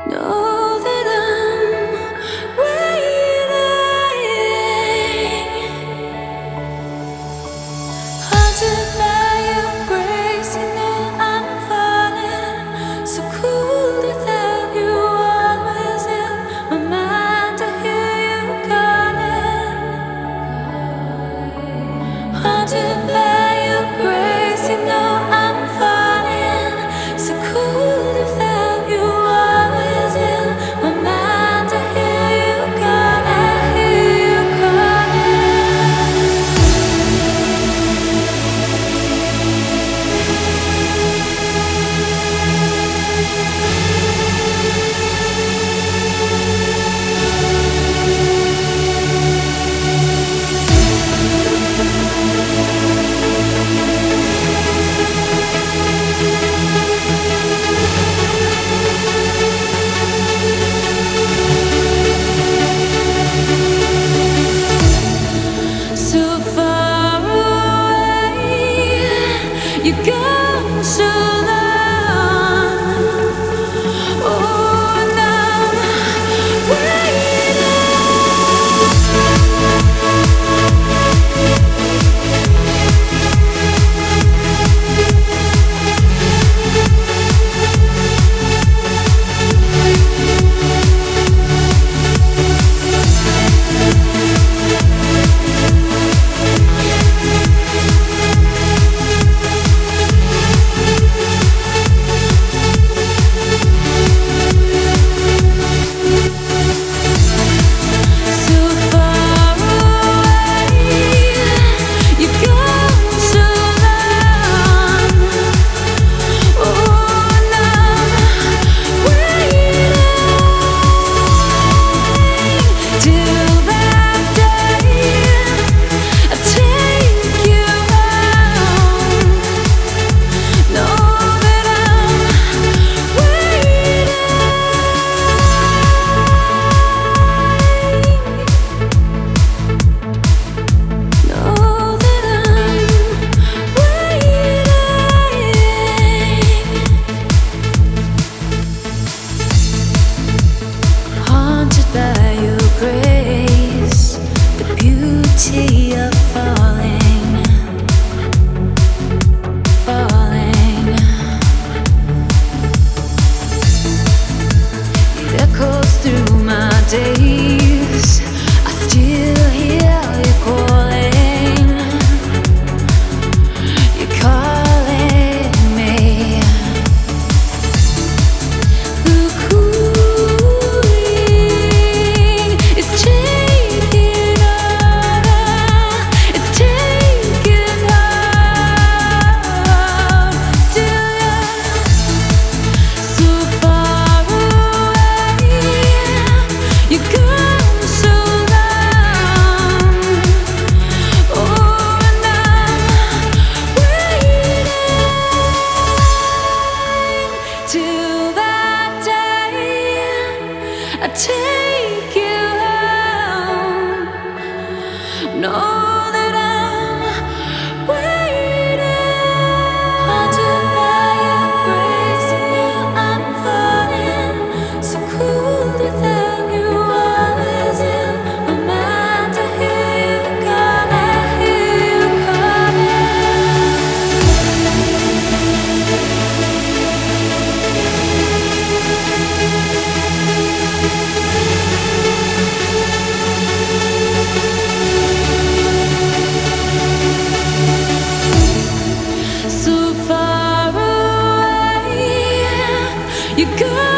Know that I'm waiting, haunted by your grace. You know I'm falling, so cool without you. Always in my mind to hear you calling. Haunted by your grace. You know I'm falling, so cool without you. Always in my mind to hear you calling. Hear you calling. So far away, you go so long. Oh, and I'm waiting. So far away, you go so long. Oh, and I'm waiting till that day I take you home. Know that I'm waiting. Know that I'm waiting. Haunted by your grace, the beauty of falling, falling. It echoes through my days. I still hear you calling. You're calling me. The cooling is taking over. It's taking hold. Still you're so far away. You go so long. Oh, and I'm waiting till that day I take you home. Know that I'm waiting. Haunted by your grace, you know I'm falling, so cool without you. Always in my mind to hear you calling, hear you calling. So far away, you go.